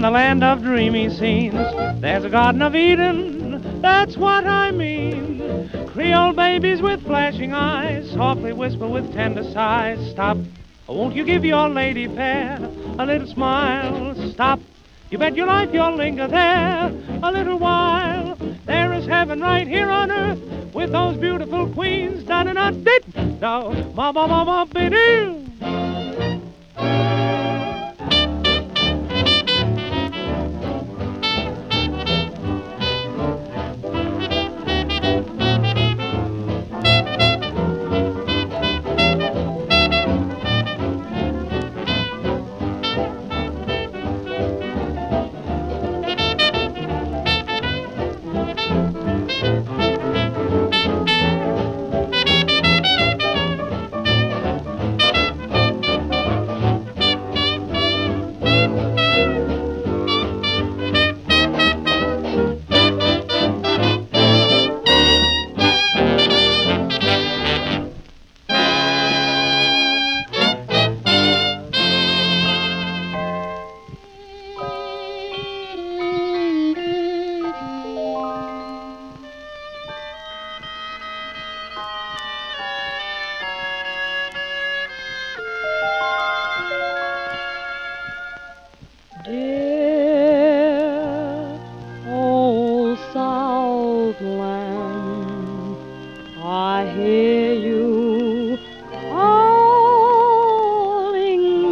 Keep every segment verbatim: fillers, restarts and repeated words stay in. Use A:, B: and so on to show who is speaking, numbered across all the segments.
A: the land of dreamy scenes. There's a Garden of Eden, that's what I mean. Creole babies with flashing eyes softly whisper with tender sighs. Stop, won't you give your lady fair a little smile? Stop, you bet your life you'll linger there a little while. There is heaven right here on earth with those beautiful queens. Da da da dit da ma ma ma ma bidoo.
B: Dear old Southland, I hear you calling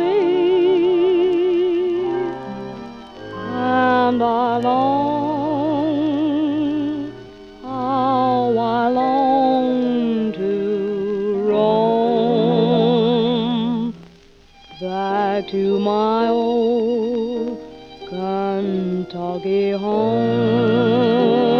B: me, and I long, how I long to roam back to my old Kentucky home.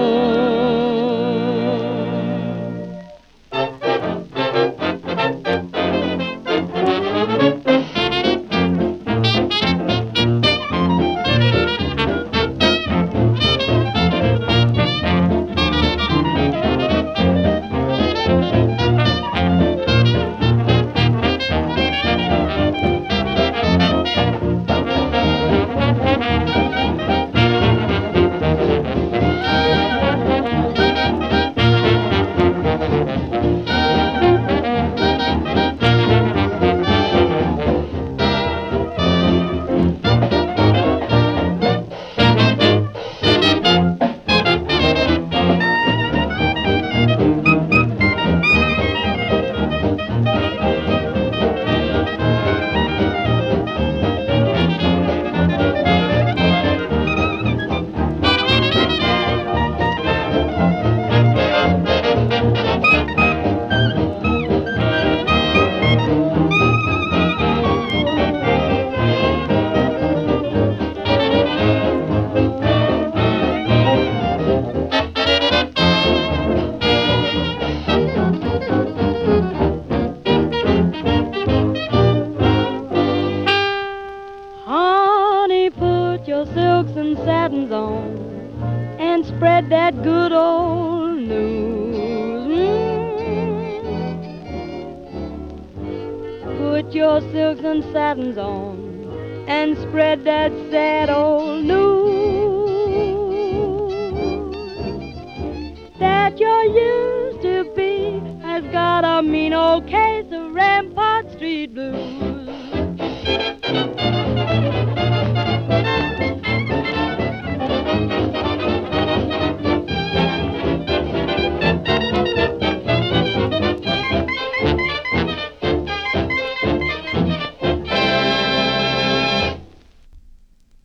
B: Put your silks and satins on and spread that good old news. Mm. Put your silks and satins on and spread that sad old news that your used to be has got a mean old case of Rampart Street blues.